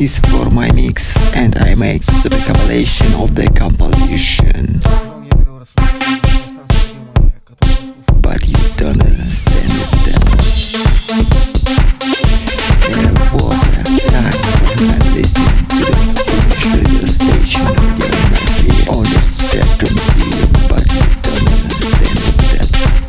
is for my mix, and I make the compilation of the composition. But you don't understand it then. There was a time when I listened to the Finnish radio station during my fear on the spectrum field, but you don't understand it then.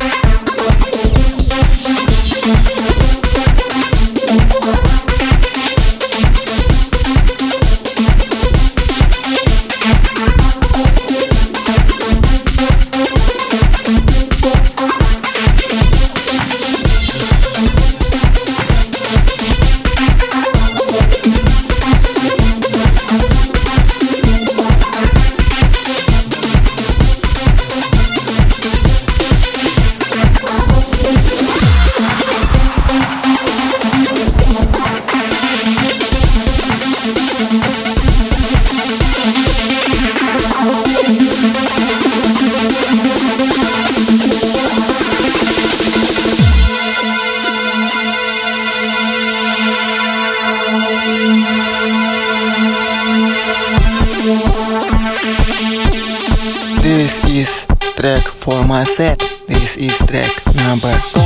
This is track for my set. This is track number 4.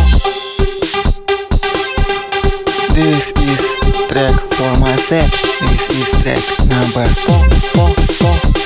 This is track for my set. This is track number 4.